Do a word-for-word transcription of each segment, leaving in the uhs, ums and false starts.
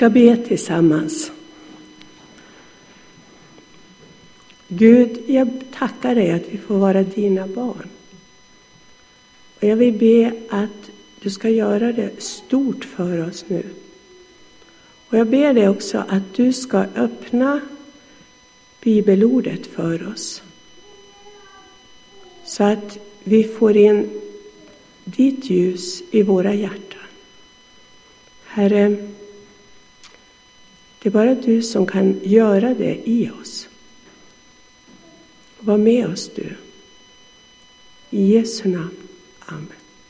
ska be tillsammans. Gud, jag tackar dig att vi får vara dina barn. Och jag vill be att du ska göra det stort för oss nu. Och jag ber dig också att du ska öppna bibelordet för oss. Så att vi får in ditt ljus i våra hjärtan. Herre, det är bara du som kan göra det i oss. Var med oss du. I Jesu namn. Amen.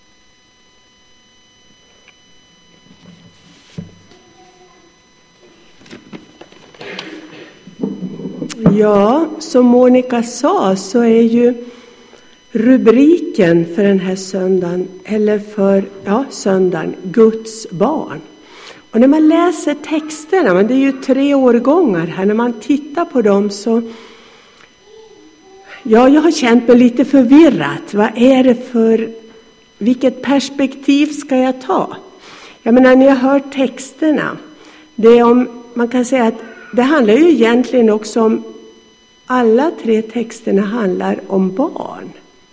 Ja, som Monica sa så är ju rubriken för den här söndagen, eller för ja, söndagen, Guds barn. Och när man läser texterna, men det är ju tre årgångar här, när man tittar på dem så, ja, jag har känt mig lite förvirrat. Vad är det för, vilket perspektiv ska jag ta? Jag menar, när jag hör texterna, det är om, man kan säga att det handlar ju egentligen också om, alla tre texterna handlar om barn.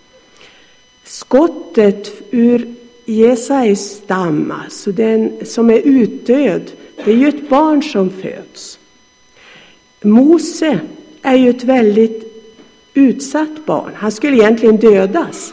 Skottet ur Jesais stam, alltså den som är utdöd, det är ju ett barn som föds. Mose är ju ett väldigt utsatt barn. Han skulle egentligen dödas.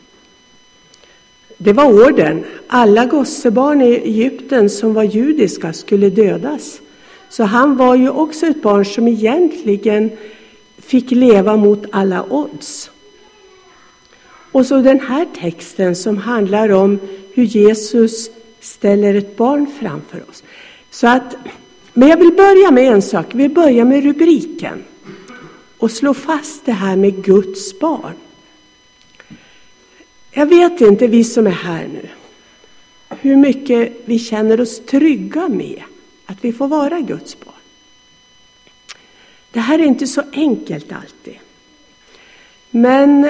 Det var orden. Alla gossebarn i Egypten som var judiska skulle dödas. Så han var ju också ett barn som egentligen fick leva mot alla odds. Och så den här texten som handlar om hur Jesus ställer ett barn framför oss. Så att, men jag vill börja med en sak. Vi börjar med rubriken. Och slå fast det här med Guds barn. Jag vet inte, vi som är här nu, hur mycket vi känner oss trygga med att vi får vara Guds barn. Det här är inte så enkelt alltid. Men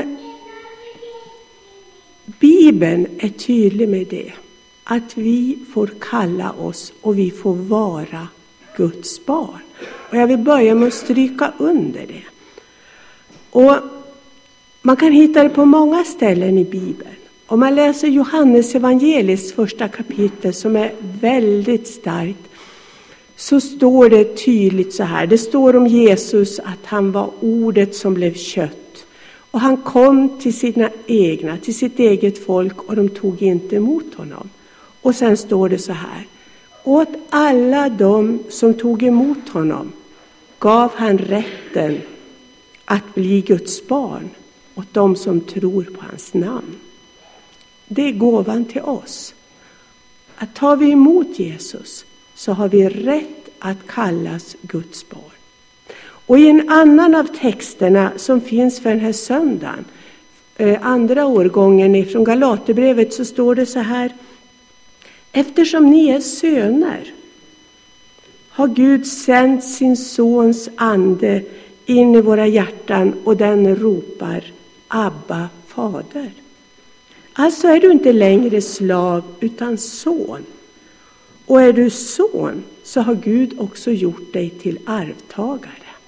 Bibeln är tydlig med det. Att vi får kalla oss och vi får vara Guds barn. Och jag vill börja med att stryka under det. Och man kan hitta det på många ställen i Bibeln. Om man läser Johannes evangeliets första kapitel som är väldigt starkt, så står det tydligt så här. Det står om Jesus att han var ordet som blev kött. Och han kom till sina egna, till sitt eget folk, och de tog inte emot honom. Och sen står det så här. Åt alla de som tog emot honom gav han rätten att bli Guds barn, åt de som tror på hans namn. Det är gåvan till oss. Att tar vi emot Jesus så har vi rätt att kallas Guds barn. Och i en annan av texterna som finns för den här söndagen, eh, andra årgången ifrån Galaterbrevet, så står det så här. Eftersom ni är söner har Gud sänt sin sons ande in i våra hjärtan, och den ropar Abba, fader. Alltså är du inte längre slav utan son. Och är du son så har Gud också gjort dig till arvtagare.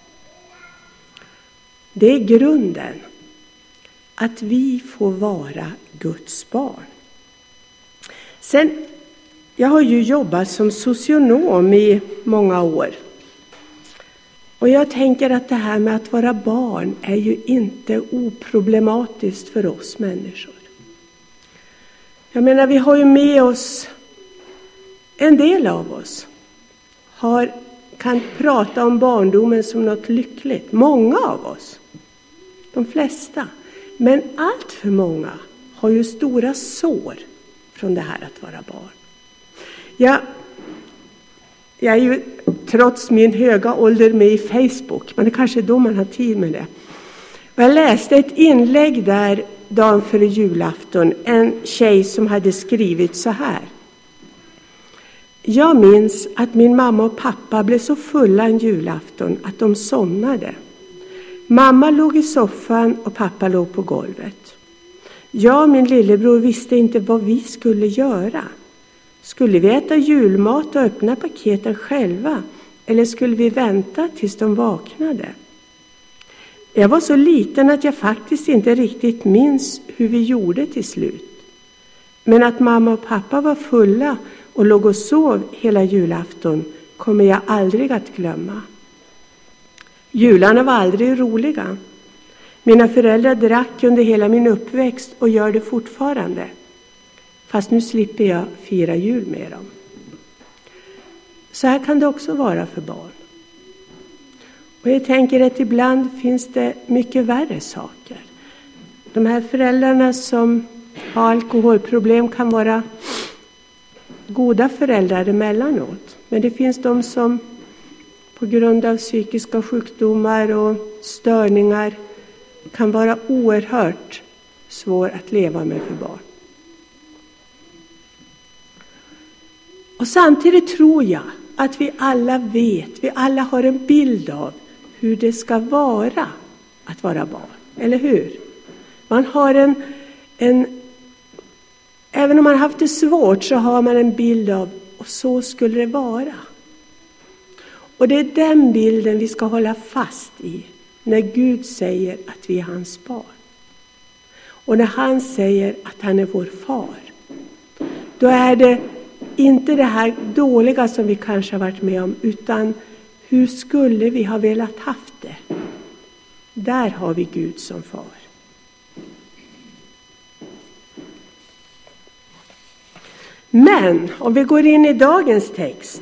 Det är grunden. Att vi får vara Guds barn. Sen, jag har ju jobbat som socionom i många år. Och jag tänker att det här med att vara barn är ju inte oproblematiskt för oss människor. Jag menar, vi har ju med oss, en del av oss har, kan prata om barndomen som något lyckligt. Många av oss, de flesta. Men allt för många har ju stora sår från det här att vara barn. Jag, jag är ju trots min höga ålder med i Facebook, men det kanske är då man har tid med det. Och jag läste ett inlägg där dagen före julafton, en tjej som hade skrivit så här. Jag minns att min mamma och pappa blev så fulla en julafton att de somnade. Mamma låg i soffan och pappa låg på golvet. Jag och min lillebror visste inte vad vi skulle göra. Skulle vi äta julmat och öppna paketen själva? Eller skulle vi vänta tills de vaknade? Jag var så liten att jag faktiskt inte riktigt minns hur vi gjorde till slut. Men att mamma och pappa var fulla och låg och sov hela julafton kommer jag aldrig att glömma. Jularna var aldrig roliga. Mina föräldrar drack under hela min uppväxt och gör det fortfarande. Fast nu slipper jag fira jul med dem. Så här kan det också vara för barn. Och jag tänker att ibland finns det mycket värre saker. De här föräldrarna som har alkoholproblem kan vara goda föräldrar emellanåt. Men det finns de som på grund av psykiska sjukdomar och störningar kan vara oerhört svår att leva med för barn. Och samtidigt tror jag att vi alla vet, vi alla har en bild av hur det ska vara att vara barn. Eller hur? Man har en, en även om man har haft det svårt så har man en bild av, och så skulle det vara. Och det är den bilden vi ska hålla fast i när Gud säger att vi är hans barn. Och när han säger att han är vår far. Då är det inte det här dåliga som vi kanske har varit med om, utan hur skulle vi ha velat haft det? Där har vi Gud som far. Men om vi går in i dagens text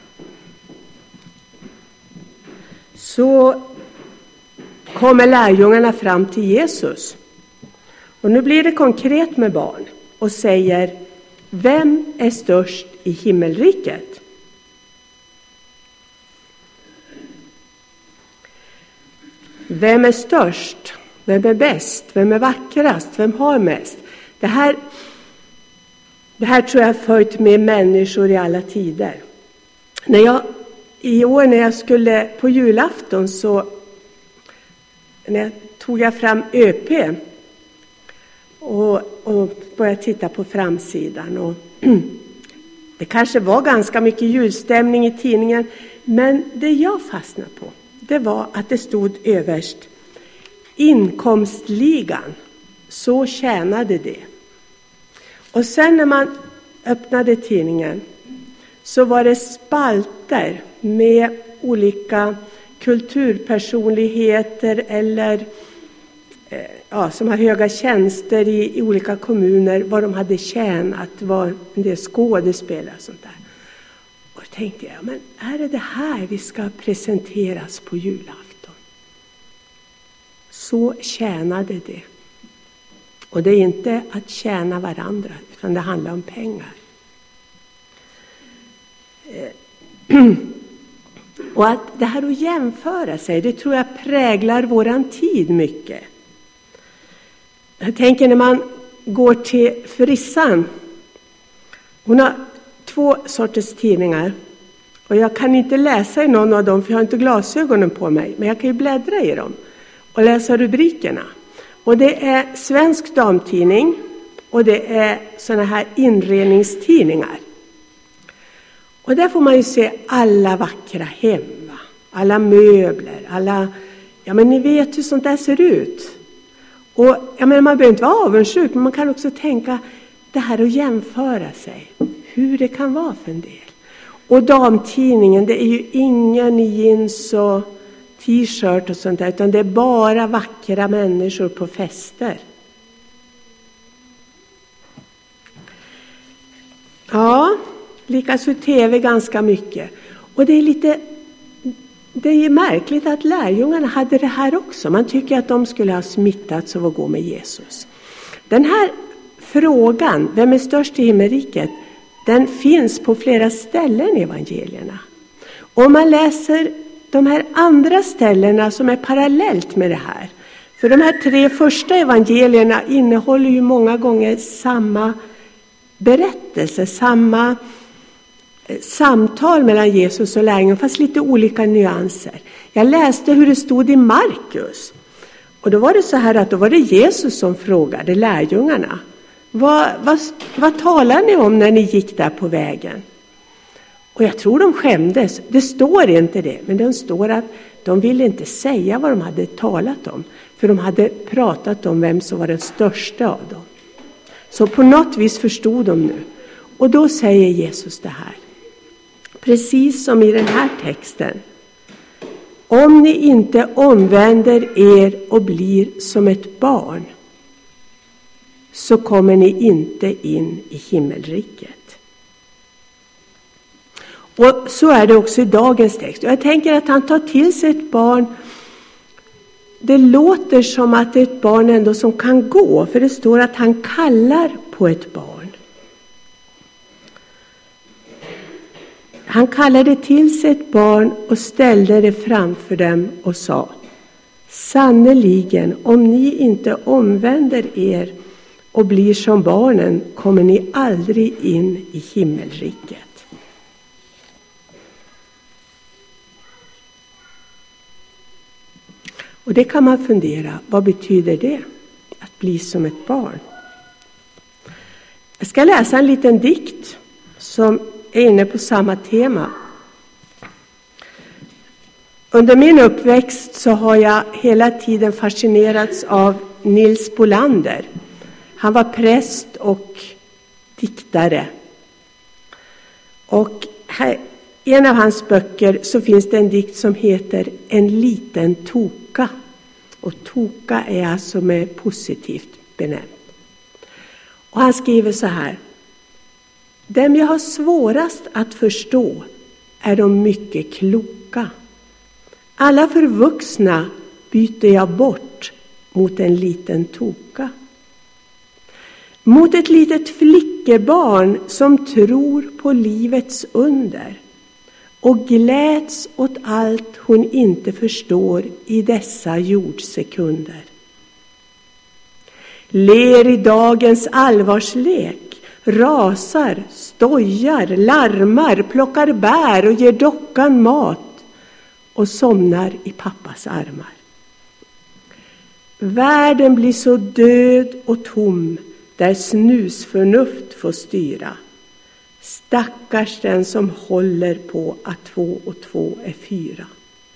så kommer lärjungarna fram till Jesus. Och nu blir det konkret med barn och säger: vem är störst i himmelriket? Vem är störst? Vem är bäst? Vem är vackrast? Vem har mest? Det här, det här tror jag har följt med människor i alla tider. När jag, I år när jag skulle på julafton så när jag tog jag fram Ö P och, och började titta på framsidan. Och det kanske var ganska mycket julstämning i tidningen, men det jag fastnade på, det var att det stod överst: inkomstligan, så tjänade det. Och sen när man öppnade tidningen så var det spalter med olika kulturpersonligheter eller ja, som har höga tjänster i, i olika kommuner, vad de hade tjänat, var en del skådespelare och sånt där. Och då tänkte jag, men är det det här vi ska presenteras på julafton? Så tjänade det. Och det är inte att tjäna varandra, utan det handlar om pengar. Och att det här att jämföra sig, det tror jag präglar våran tid mycket. Jag tänker när man går till frissan. Hon har två sorters tidningar. Och jag kan inte läsa i någon av dem för jag har inte glasögonen på mig. Men jag kan ju bläddra i dem och läsa rubrikerna. Och det är Svensk damtidning och det är såna här inredningstidningar. Och där får man ju se alla vackra hem, va? Alla möbler, alla, ja men ni vet hur sånt där ser ut. Och jag menar, man behöver inte vara avundsjuk, men man kan också tänka det här att jämföra sig, hur det kan vara för en del. Och damtidningen, det är ju ingen jeans och t-shirt och sånt där, utan det är bara vackra människor på fester. Ja, likaså tv ganska mycket. Och det är lite, det är ju märkligt att lärjungarna hade det här också. Man tycker att de skulle ha smittats av att gå med Jesus. Den här frågan, vem är störst i himmelriket, den finns på flera ställen i evangelierna. Om man läser de här andra ställena som är parallellt med det här. För de här tre första evangelierna innehåller ju många gånger samma berättelse, samma samtal mellan Jesus och lärjungarna, fast lite olika nyanser. Jag läste hur det stod i Markus. Och då var det så här att då var det Jesus som frågade lärjungarna: vad, vad, vad talar ni om när ni gick där på vägen? Och jag tror de skämdes. Det står inte det, men det står att de ville inte säga vad de hade talat om. För de hade pratat om vem som var den största av dem. Så på något vis förstod de nu. Och då säger Jesus det här. Precis som i den här texten. Om ni inte omvänder er och blir som ett barn, så kommer ni inte in i himmelriket. Och så är det också i dagens text. Och jag tänker att han tar till sig ett barn. Det låter som att det är ett barn ändå som kan gå. För det står att han kallar på ett barn. Han kallade till sig ett barn och ställde det framför dem och sa: sannoliken, om ni inte omvänder er och blir som barnen, kommer ni aldrig in i himmelriket. Och det kan man fundera, vad betyder det? Att bli som ett barn. Jag ska läsa en liten dikt som är inne på samma tema. Under min uppväxt så har jag hela tiden fascinerats av Nils Bolander. Han var präst och diktare. Och här, i en av hans böcker så finns det en dikt som heter En liten toka. Och toka är alltså med positivt benämnt. Och han skriver så här: dem jag har svårast att förstå är de mycket kloka. Alla förvuxna byter jag bort mot en liten toka. Mot ett litet flickebarn som tror på livets under och gläds åt allt hon inte förstår i dessa jordsekunder. Ler i dagens allvarslek, rasar, stojar, larmar, plockar bär och ger dockan mat och somnar i pappas armar. Världen blir så död och tom där snusförnuft får styra. Stackars den som håller på att två och två är fyra.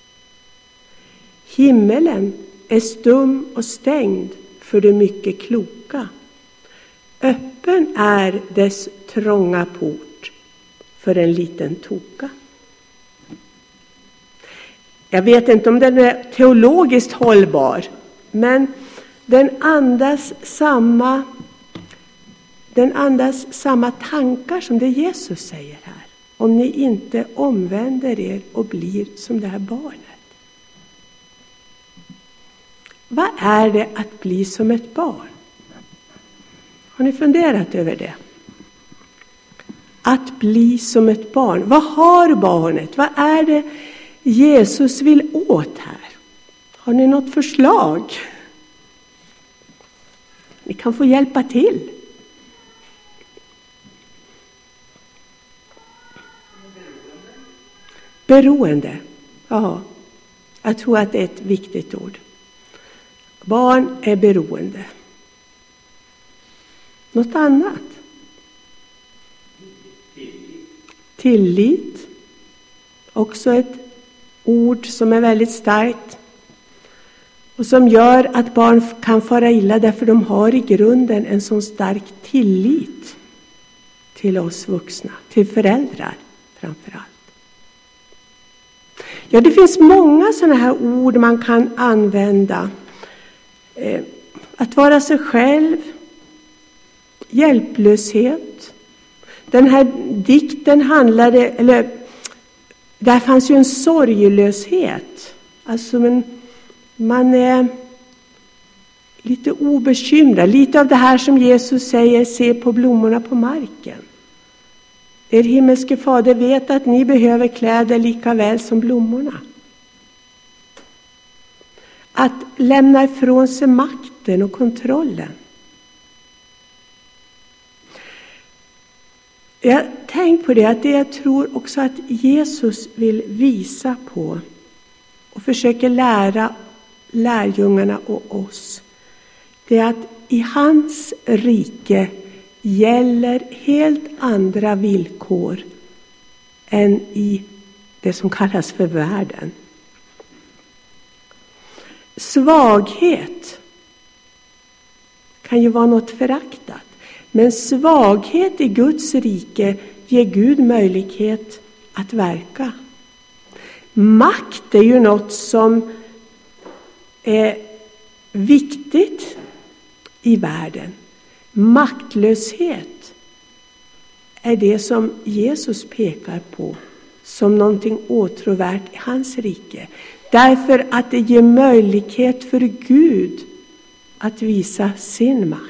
Himmelen är stum och stängd för det mycket kloka. Öppen är dess trånga port för en liten toka. Jag vet inte om den är teologiskt hållbar, men den andas samma, den andas samma tankar som det Jesus säger här. Om ni inte omvänder er och blir som det här barnet. Vad är det att bli som ett barn? Har ni funderat över det? Att bli som ett barn. Vad har barnet? Vad är det Jesus vill åt här? Har ni något förslag? Ni kan få hjälpa till. Beroende. Ja, jag tror att det är ett viktigt ord. Barn är beroende. Något annat? Tillit. Också ett ord som är väldigt starkt. Och som gör att barn kan fara illa därför de har i grunden en sån stark tillit till oss vuxna. Till föräldrar framför allt. Ja, det finns många sådana här ord man kan använda. Eh, att vara sig själv. Hjälplöshet. Den här dikten handlade, eller där fanns ju en sorglöshet. Alltså men, man är lite obekymrad. Lite av det här som Jesus säger, se på blommorna på marken. Er himmelske fader vet att ni behöver kläder lika väl som blommorna. Att lämna ifrån sig makten och kontrollen. Jag tänker på det, att det jag tror också att Jesus vill visa på och försöker lära lärjungarna och oss, det är att i hans rike gäller helt andra villkor än i det som kallas för världen. Svaghet kan ju vara något föraktat. Men svaghet i Guds rike ger Gud möjlighet att verka. Makt är ju något som är viktigt i världen. Maktlöshet är det som Jesus pekar på som någonting åtråvärt i hans rike. Därför att det ger möjlighet för Gud att visa sin makt.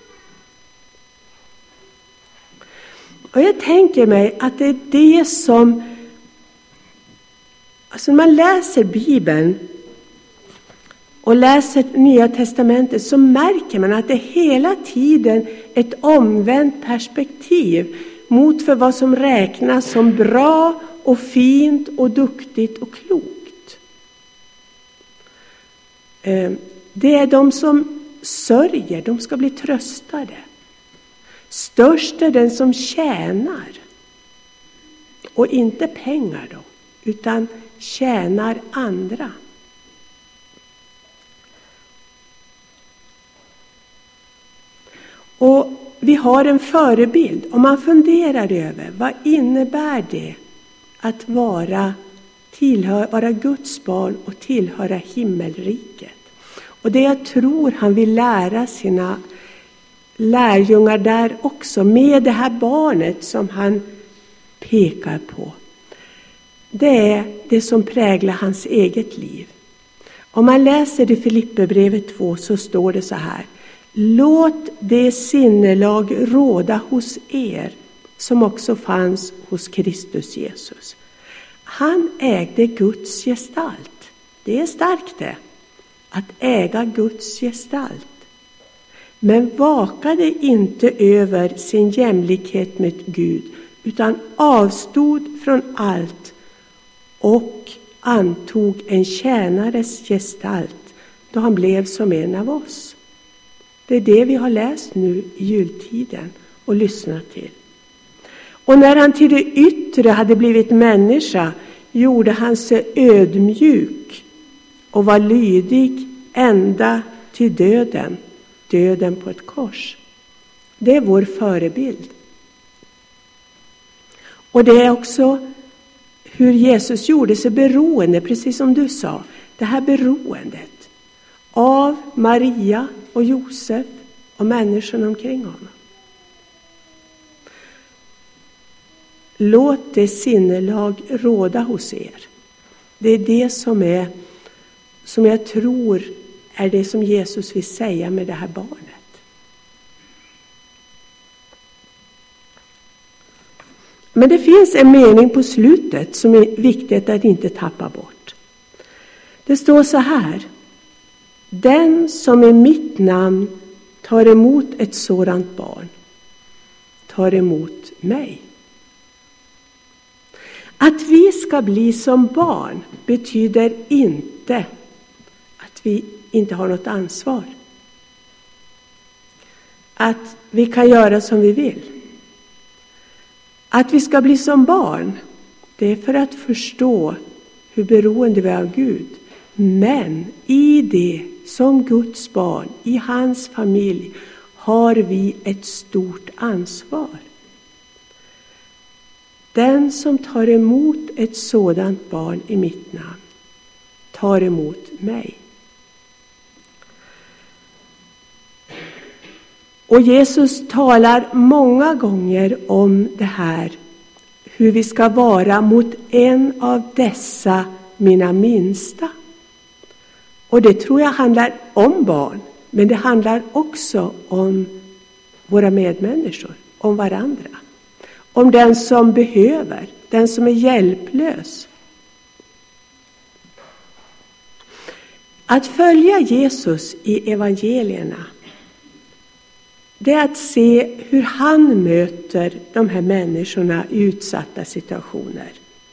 Och jag tänker mig att det är det som, alltså när man läser Bibeln och läser Nya testamentet, så märker man att det hela tiden är ett omvänt perspektiv mot för vad som räknas som bra och fint och duktigt och klokt. Det är de som sörjer, de ska bli tröstade. Störst är den som tjänar. Och inte pengar då, utan tjänar andra. Och vi har en förebild. Om man funderar över vad innebär det att vara, tillhör, vara Guds barn och tillhöra himmelriket. Och det jag tror han vill lära sina lärjungar där också, med det här barnet som han pekar på. Det är det som präglar hans eget liv. Om man läser i Filipperbrevet två så står det så här: låt det sinnelag råda hos er som också fanns hos Kristus Jesus. Han ägde Guds gestalt. Det är starkt det, att äga Guds gestalt. Men vakade inte över sin jämlikhet med Gud, utan avstod från allt och antog en tjänares gestalt då han blev som en av oss. Det är det vi har läst nu i jultiden och lyssnat till. Och när han till det yttre hade blivit människa gjorde han sig ödmjuk och var lydig ända till döden. Döden på ett kors. Det är vår förebild. Och det är också hur Jesus gjorde sig beroende, precis som du sa. Det här beroendet av Maria och Josef och människorna omkring honom. Låt det sinnelag råda hos er. Det är det som är, som jag tror är det som Jesus vill säga med det här barnet. Men det finns en mening på slutet som är viktigt att inte tappa bort. Det står så här: den som i mitt namn tar emot ett sådant barn tar emot mig. Att vi ska bli som barn betyder inte att vi inte har något ansvar. Att vi kan göra som vi vill. Att vi ska bli som barn, det är för att förstå hur beroende vi är av Gud. Men i det, som Guds barn, i hans familj, har vi ett stort ansvar. Den som tar emot ett sådant barn i mitt namn tar emot mig. Och Jesus talar många gånger om det här, hur vi ska vara mot en av dessa mina minsta. Och det tror jag handlar om barn, men det handlar också om våra medmänniskor, om varandra. Om den som behöver, den som är hjälplös. Att följa Jesus i evangelierna, det är att se hur han möter de här människorna i utsatta situationer.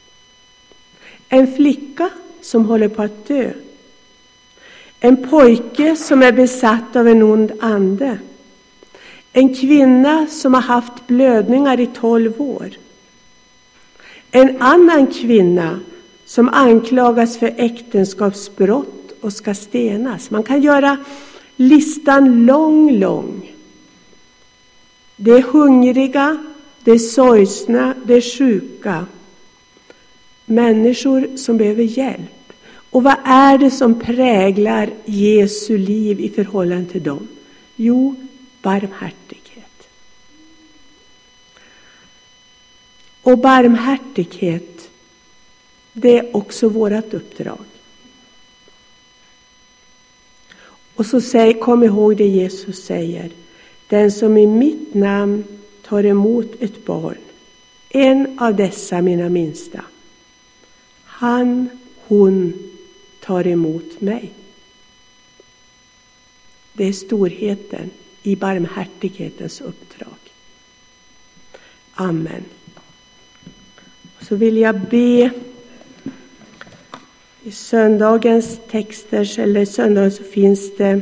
En flicka som håller på att dö. En pojke som är besatt av en ond ande. En kvinna som har haft blödningar i tolv år. En annan kvinna som anklagas för äktenskapsbrott och ska stenas. Man kan göra listan lång, lång. Det är hungriga, det är sorgsna, det är sjuka. Människor som behöver hjälp. Och vad är det som präglar Jesu liv i förhållande till dem? Jo, barmhärtighet. Och barmhärtighet, det är också vårt uppdrag. Och så säg, kom ihåg det Jesus säger. Den som i mitt namn tar emot ett barn, en av dessa mina minsta, han, hon tar emot mig. Det är storheten i barmhärtighetens uppdrag. Amen. Så vill jag be i söndagens texter, eller söndagen så finns det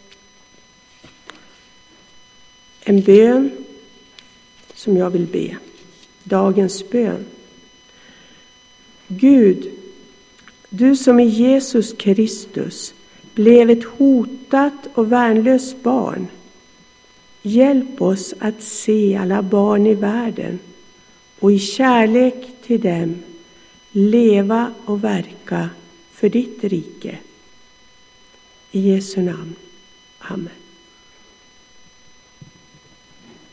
en bön som jag vill be. Dagens bön. Gud, du som i Jesus Kristus blev ett hotat och värnlöst barn. Hjälp oss att se alla barn i världen och i kärlek till dem leva och verka för ditt rike. I Jesu namn. Amen.